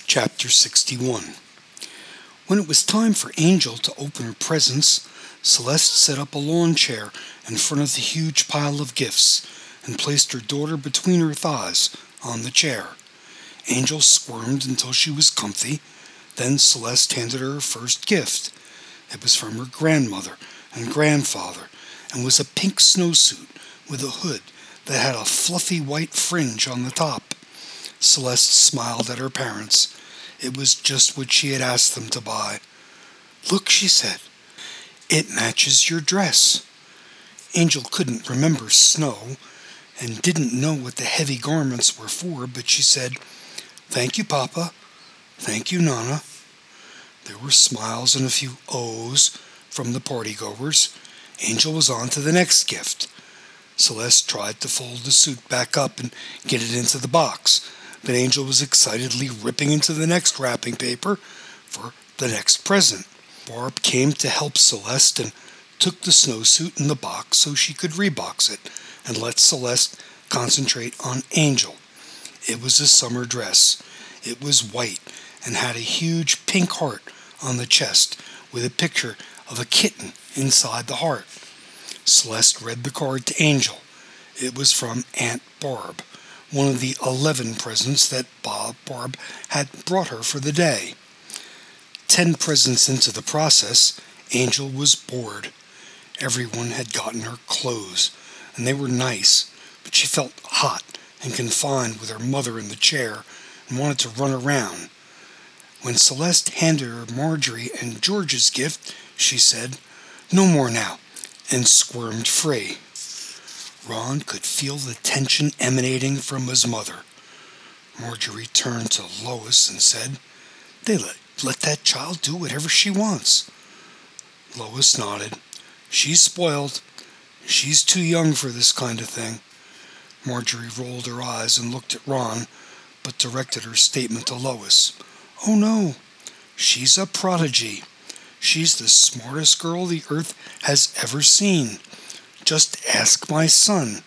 Chapter 61. When it was time for Angel to open her presents, Celeste set up a lawn chair in front of the huge pile of gifts and placed her daughter between her thighs on the chair. Angel squirmed until she was comfy. Then Celeste handed her first gift. It was from her grandmother and grandfather and was a pink snowsuit with a hood that had a fluffy white fringe on the top. Celeste smiled at her parents. It was just what she had asked them to buy. "Look," she said, "it matches your dress." Angel couldn't remember snow and didn't know what the heavy garments were for, but she said, "Thank you, Papa. Thank you, Nana." There were smiles and a few ohs from the partygoers. Angel was on to the next gift. Celeste tried to fold the suit back up and get it into the box, but Angel was excitedly ripping into the next wrapping paper for the next present. Barb came to help Celeste and took the snowsuit in the box so she could rebox it and let Celeste concentrate on Angel. It was a summer dress. It was white and had a huge pink heart on the chest with a picture of a kitten inside the heart. Celeste read the card to Angel. It was from Aunt Barb, one of the 11 presents that Barb had brought her for the day. 10 presents into the process, Angel was bored. Everyone had gotten her clothes, and they were nice, but she felt hot and confined with her mother in the chair and wanted to run around. When Celeste handed her Marjorie and George's gift, she said, "No more now," and squirmed free. Ron could feel the tension emanating from his mother. Marjorie turned to Lois and said, "They let that child do whatever she wants." Lois nodded. "She's spoiled. She's too young for this kind of thing." Marjorie rolled her eyes and looked at Ron, but directed her statement to Lois. "Oh no, she's a prodigy. She's the smartest girl the earth has ever seen. Just ask my son."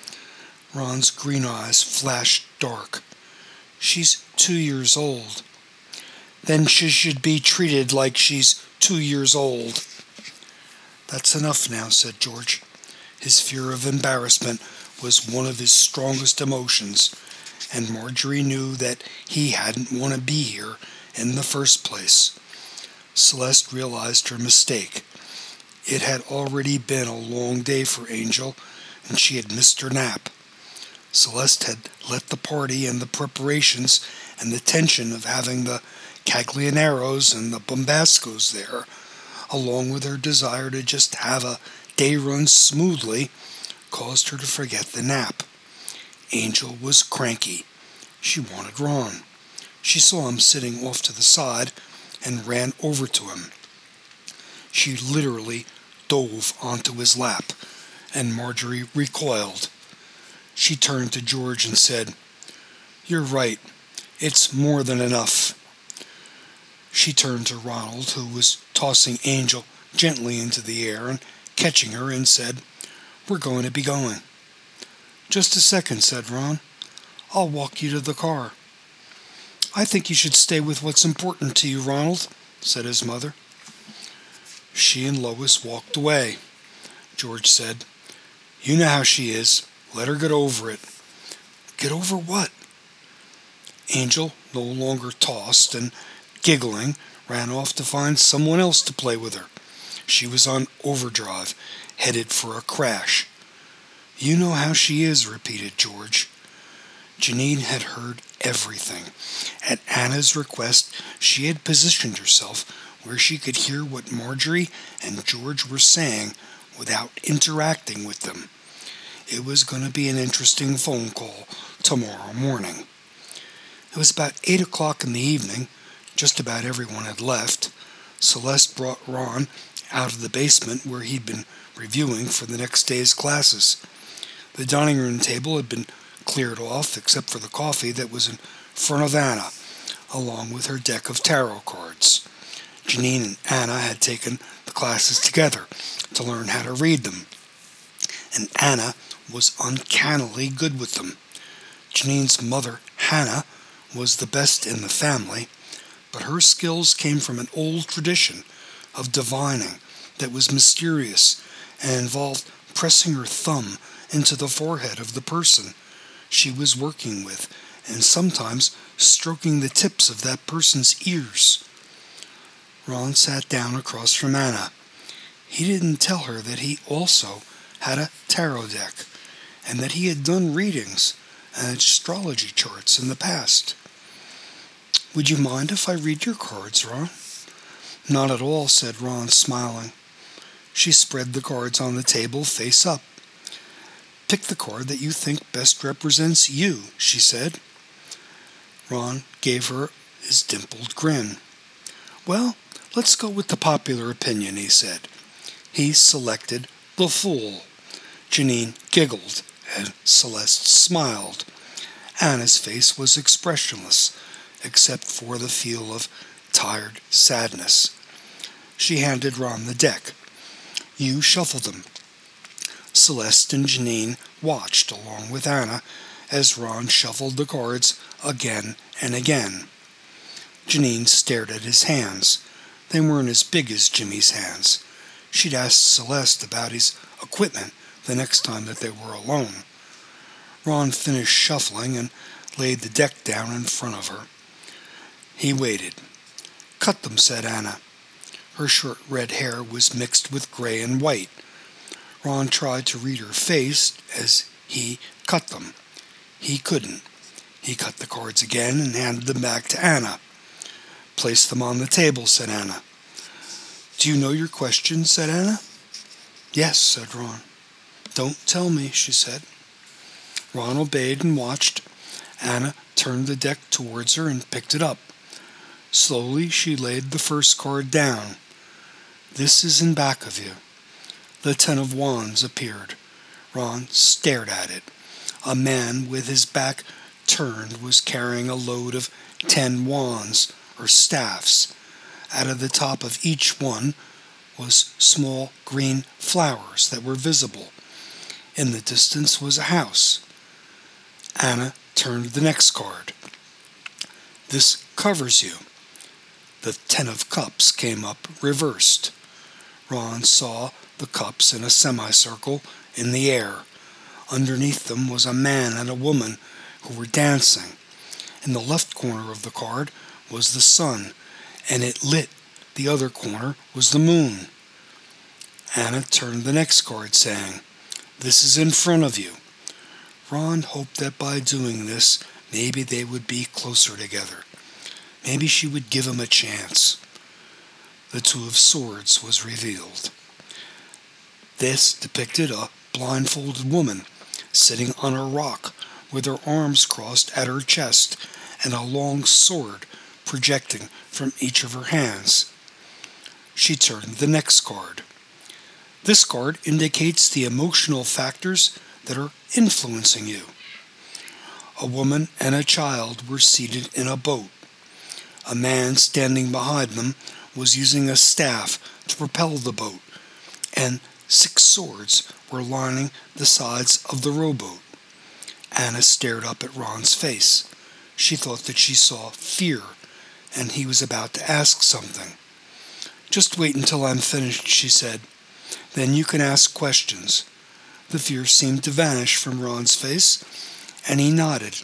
Ron's green eyes flashed dark. "She's 2 years old." "Then she should be treated like she's 2 years old." "That's enough now," said George. His fear of embarrassment was one of his strongest emotions, and Marjorie knew that he hadn't want to be here in the first place. Celeste realized her mistake. It had already been a long day for Angel, and she had missed her nap. Celeste had let the party and the preparations and the tension of having the Caglianeros and the Bombascos there, along with her desire to just have a day run smoothly, caused her to forget the nap. Angel was cranky. She wanted Ron. She saw him sitting off to the side and ran over to him. She literally dove onto his lap, and Marjorie recoiled. She turned to George and said, "You're right. It's more than enough." She turned to Ronald, who was tossing Angel gently into the air and catching her, and said, "We're going to be going." "Just a second," said Ron. "I'll walk you to the car." "I think you should stay with what's important to you, Ronald," said his mother. She and Lois walked away. George said, "You know how she is. Let her get over it." "Get over what?" Angel no longer tossed and, giggling, ran off to find someone else to play with her. She was on overdrive, headed for a crash. "You know how she is," repeated George. Janine had heard everything. At Anna's request, she had positioned herself where she could hear what Marjorie and George were saying without interacting with them. It was going to be an interesting phone call tomorrow morning. It was about 8 o'clock in the evening. Just about everyone had left. Celeste brought Ron out of the basement where he'd been reviewing for the next day's classes. The dining room table had been cleared off except for the coffee that was in front of Anna, along with her deck of tarot cards. Janine and Anna had taken the classes together to learn how to read them, and Anna was uncannily good with them. Janine's mother, Hannah, was the best in the family, but her skills came from an old tradition of divining that was mysterious and involved pressing her thumb into the forehead of the person she was working with and sometimes stroking the tips of that person's ears. Ron sat down across from Anna. He didn't tell her that he also had a tarot deck and that he had done readings and astrology charts in the past. "Would you mind if I read your cards, Ron?" "Not at all," said Ron, smiling. She spread the cards on the table face up. "Pick the card that you think best represents you," she said. Ron gave her his dimpled grin. "Well, let's go with the popular opinion," he said. He selected the Fool. Janine giggled, and Celeste smiled. Anna's face was expressionless, except for the feel of tired sadness. She handed Ron the deck. "You shuffle them." Celeste and Janine watched along with Anna as Ron shuffled the cards again and again. Janine stared at his hands. They weren't as big as Jimmy's hands. She'd asked Celeste about his equipment the next time that they were alone. Ron finished shuffling and laid the deck down in front of her. He waited. "Cut them," said Anna. Her short red hair was mixed with gray and white. Ron tried to read her face as he cut them. He couldn't. He cut the cards again and handed them back to Anna. "Place them on the table," said Anna. "Do you know your questions?" said Anna. "Yes," said Ron. "Don't tell me," she said. Ron obeyed and watched. Anna turned the deck towards her and picked it up. Slowly she laid the first card down. "This is in back of you." The 10 of Wands appeared. Ron stared at it. A man with his back turned was carrying a load of 10 wands, or staffs. Out of the top of each one was small green flowers that were visible. In the distance was a house. Anna turned the next card. "This covers you." The 10 of Cups came up reversed. Ron saw the cups in a semicircle in the air. Underneath them was a man and a woman who were dancing. In the left corner of the card was the sun, and it lit. The other corner was the moon. Anna turned the next card, saying, "This is in front of you." Ron hoped that by doing this, maybe they would be closer together. Maybe she would give him a chance. The 2 of Swords was revealed. This depicted a blindfolded woman sitting on a rock with her arms crossed at her chest and a long sword projecting from each of her hands. She turned the next card. This card indicates the emotional factors that are influencing you. A woman and a child were seated in a boat. A man standing behind them was using a staff to propel the boat, and 6 swords were lining the sides of the rowboat. Anna stared up at Ron's face. She thought that she saw fear, and he was about to ask something. "Just wait until I'm finished," she said. "Then you can ask questions." The fear seemed to vanish from Ron's face, and he nodded.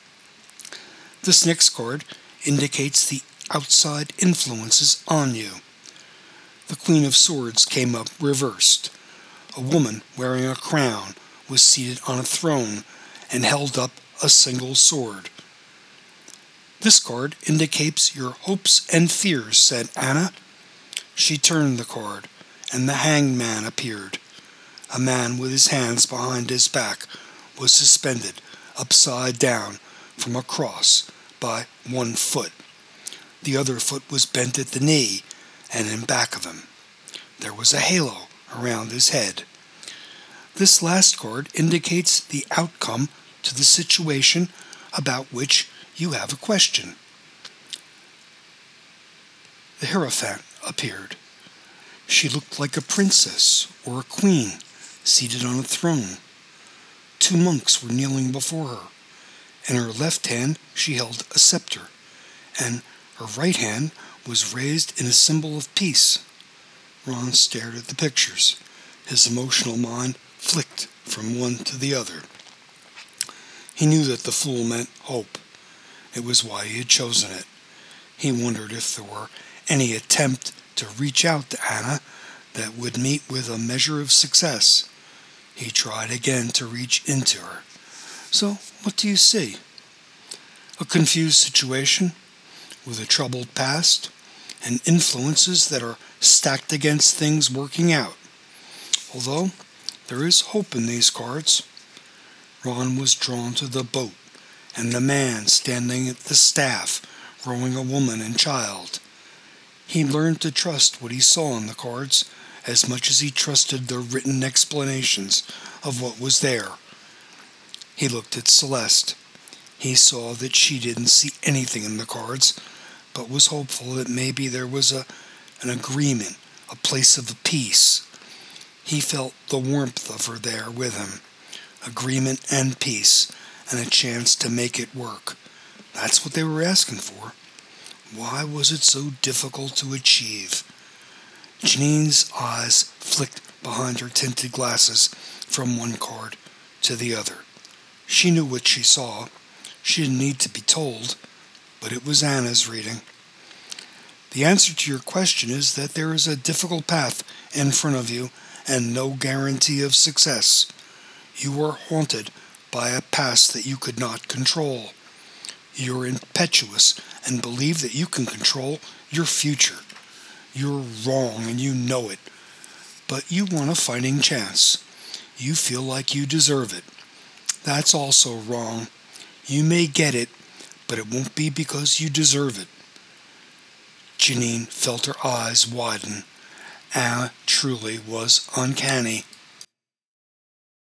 This next card indicates the outside influences on you. The Queen of Swords came up reversed. A woman wearing a crown was seated on a throne and held up a single sword. "This card indicates your hopes and fears," said Anna. She turned the card, and the Hanged Man appeared. A man with his hands behind his back was suspended upside down from a cross by one foot. The other foot was bent at the knee and in back of him. There was a halo around his head. This last card indicates the outcome to the situation about which you have a question. The Hierophant appeared. She looked like a princess or a queen seated on a throne. 2 monks were kneeling before her, In her left hand she held a scepter, and her right hand was raised in a symbol of peace. Ron stared at the pictures. His emotional mind flicked from one to the other. He knew that the fool meant hope. It was why he had chosen it. He wondered if there were any attempt to reach out to Anna that would meet with a measure of success. He tried again to reach into her. So, what do you see? A confused situation with a troubled past and influences that are stacked against things working out. Although there is hope in these cards. Ron was drawn to the boat and the man standing at the staff rowing a woman and child. He learned to trust what he saw in the cards as much as he trusted the written explanations of what was there. He looked at Celeste. He saw that she didn't see anything in the cards, but was hopeful that maybe there was an agreement, a place of peace. He felt the warmth of her there with him. Agreement and peace, and a chance to make it work. That's what they were asking for. Why was it so difficult to achieve? Janine's eyes flicked behind her tinted glasses from one card to the other. She knew what she saw. She didn't need to be told, but it was Anna's reading. The answer to your question is that there is a difficult path in front of you and no guarantee of success. You are haunted by a past that you could not control. You are impetuous and believe that you can control your future. You're wrong and you know it, but you want a fighting chance. You feel like you deserve it. That's also wrong. You may get it, but it won't be because you deserve it. Janine felt her eyes widen. Anna truly was uncanny.